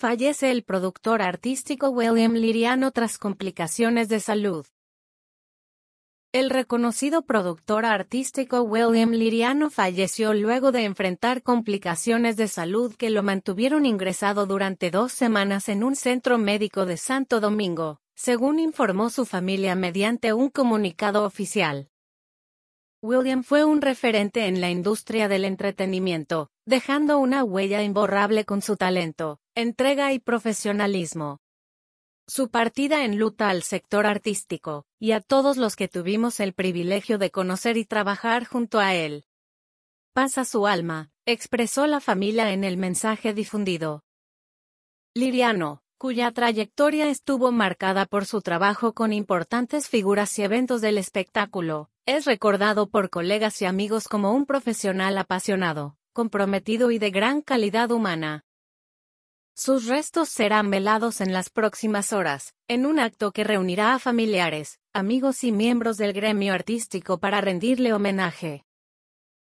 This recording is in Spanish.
Fallece el productor artístico William Liriano tras complicaciones de salud. El reconocido productor artístico William Liriano falleció luego de enfrentar complicaciones de salud que lo mantuvieron ingresado durante 2 semanas en un centro médico de Santo Domingo, según informó su familia mediante un comunicado oficial. William fue un referente en la industria del entretenimiento, dejando una huella imborrable con su talento, entrega y profesionalismo. Su partida enluta al sector artístico, y a todos los que tuvimos el privilegio de conocer y trabajar junto a él. Paz a su alma, expresó la familia en el mensaje difundido. Liriano, cuya trayectoria estuvo marcada por su trabajo con importantes figuras y eventos del espectáculo, es recordado por colegas y amigos como un profesional apasionado, comprometido y de gran calidad humana. Sus restos serán velados en las próximas horas, en un acto que reunirá a familiares, amigos y miembros del gremio artístico para rendirle homenaje.